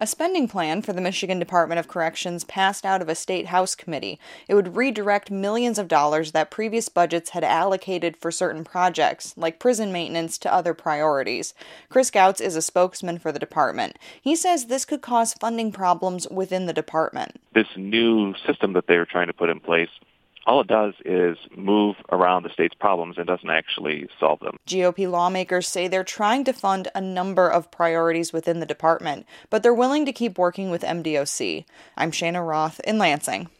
A spending plan for the Michigan Department of Corrections passed out of a state House committee. It would redirect millions of dollars that previous budgets had allocated for certain projects, like prison maintenance, to other priorities. Chris Gouts is a spokesman for the department. He says this could cause funding problems within the department. This new system that they were trying to put in place, all it does is move around the state's problems and doesn't actually solve them. GOP lawmakers say they're trying to fund a number of priorities within the department, but they're willing to keep working with MDOC. I'm Shana Roth in Lansing.